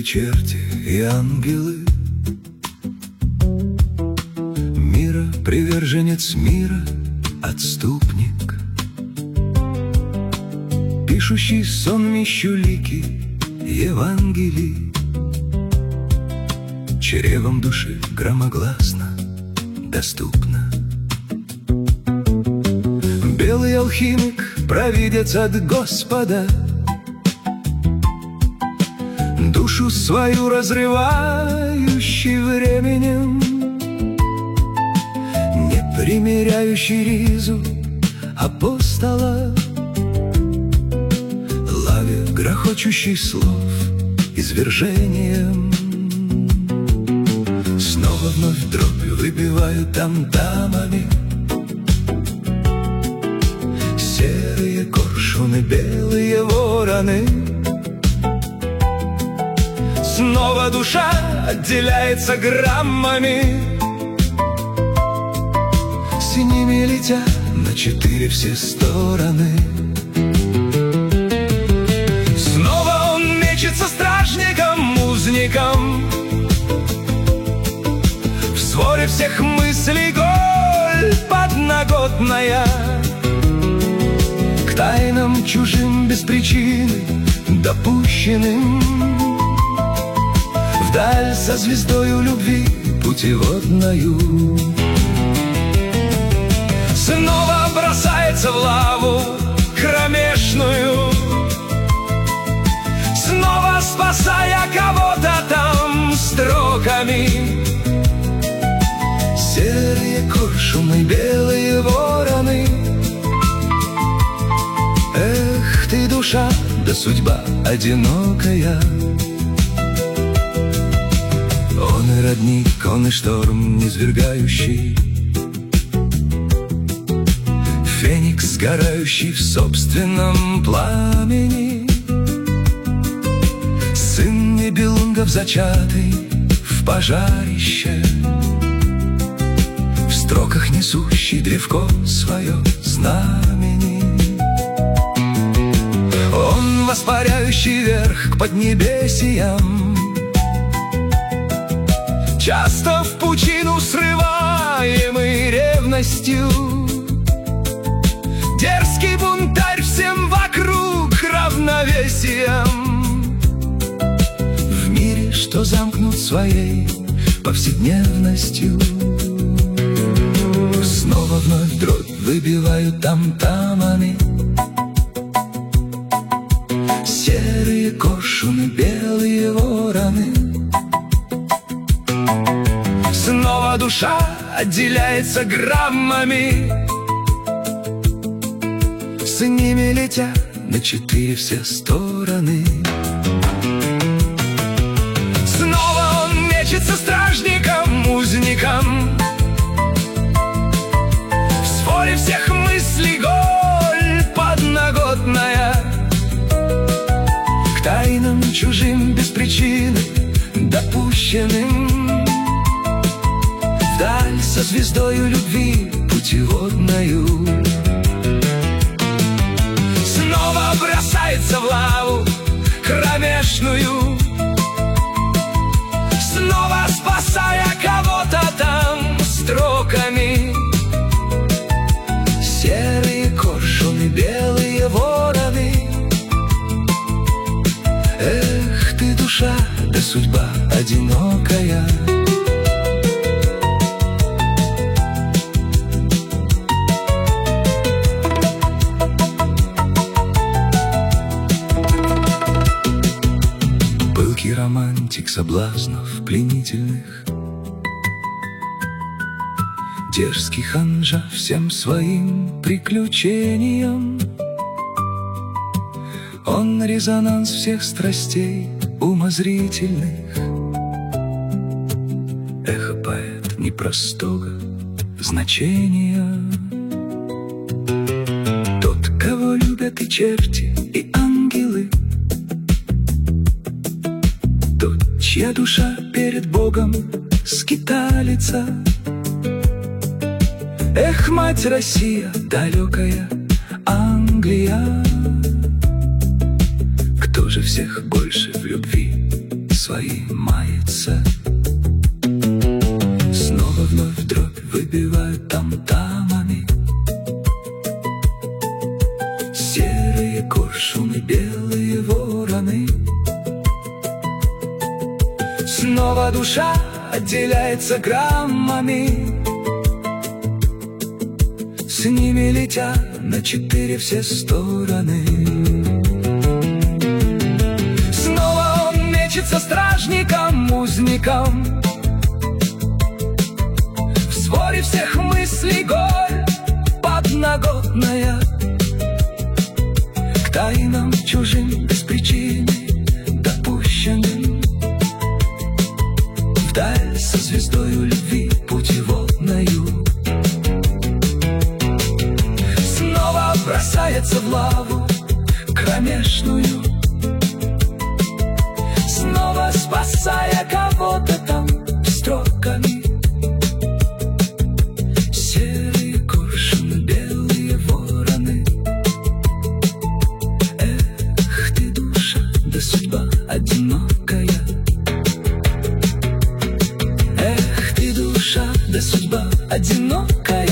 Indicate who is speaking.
Speaker 1: черти и ангелы. Мира, приверженец мира, отступник, пишущий сонмищу лики Евангелий, чревом души громогласно доступно. Белый алхимик, провидец от Господа, душу свою разрывающий временем, не примеряющий ризу апостола, лаве грохочущий слов извержением. Снова вновь дробь выбивают там-тамами серые коршуны, белые вороны. Снова душа отделяется граммами, с ними летя на 4 все стороны. Снова он мечется стражником, узником, в своре всех мыслей голь подноготная, к тайнам чужим без причины допущенным, вдаль со звездою любви путеводною. Снова бросается в лаву кромешную, снова спасая кого-то там строками. Серые коршуны, белые вороны. Эх ты, душа, да судьба одинокая. Он и родник, он и шторм низвергающий, феникс, сгорающий в собственном пламени, сын Нибелунгов, зачатый в пожарище, в строках несущий древко свое знамени. Он воспаряющий вверх к поднебесиям, часто в пучину срываемый ревностью, дерзкий бунтарь всем вокруг равновесием, в мире, что замкнут своей повседневностью. Снова вновь дробь выбивают там-тамами серые коршуны, белые вороны. Снова душа отделяется граммами, с ними летя на 4 все стороны. Снова он мечется стражником, узником, в своре всех мыслей голь подноготная, к тайнам чужим без причины допущенным, вдаль со звездою любви путеводною. Снова бросается в лаву кромешную, снова спасая кого-то там строками. Серые коршуны, белые вороны. Эх ты, душа, да судьба одинокая. Романтик соблазнов пленительных, дерзкий ханжа всем своим приключениям. Он резонанс всех страстей умозрительных, эхо поэт непростого значения. Тот, кого любят и черти, и ангелы, чья душа перед Богом скиталится. Эх, мать Россия, далекая Англия, кто же всех больше в любви свои мается. Снова вновь дробь выбивают там-тамами. Серые коршуны, белые вороны. Снова душа отделяется граммами. С ними летят на 4 все стороны. Снова он мечется стражником, узником. В своре всех мыслей голь подноготная. К тайнам чужим без причины допущенным. Вдаль со звездою любви путеводною. Снова бросается в лаву кромешную. Снова спасая кого-то там строками. Серые коршуны, белые вороны. Эх ты, душа, да судьба одинокая. Эх ты, душа, да судьба одинокая.